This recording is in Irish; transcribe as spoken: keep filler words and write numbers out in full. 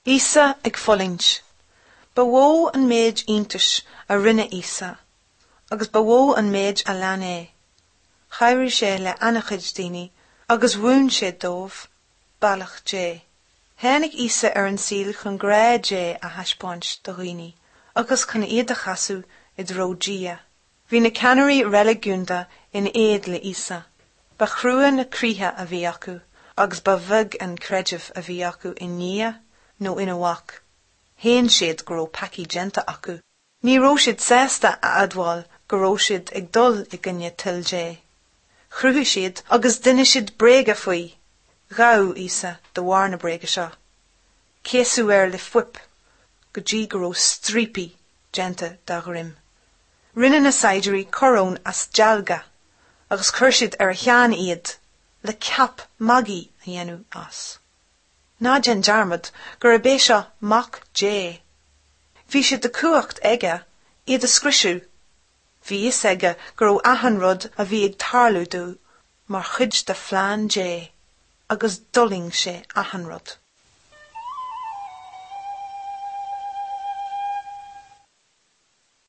Isa ag folinch. Ba wo an méid intus a rinne Isa, agus ba wo an méid a lean é. Chairí sé le anachid daoine, agus bhún sé dómh, bailach dé. Tháinig Isa ar an síl chun grá dé a thaispáint do dhaoine, agus chun iad a chasú i dro dia. Bhí na ceannairí reiligiúnta in éad le Isa. Ba chrua na críthe a bhí acu, agus ba bhig an creidirh a bhí acu in nia nó ina bhac. Héan siad go raibh paci genta acu. Ní raibh siad sásta a admhail go raibh siad ag dul i gcoinne til dé. Chruthaigh siad agus duine siad bréige faoi. Ghabh Isa do bharr na bréige seo. Céasú ar le fuip, go dtí go raibh strípi genta dá ghrim. Rinne na saidirí corón as dealga, agus chuir siad ar a cheann iad, le ceap magí a dhéanú as. Ná den dearmad gur bé seo mac dé. Bhí siad de cuacht aige iad a scrisiú. Bhí is aige gur raibh ahanrod a bhí ag tarlú dú, mar chuid de phlean dé, agus dulling sé ahanrod.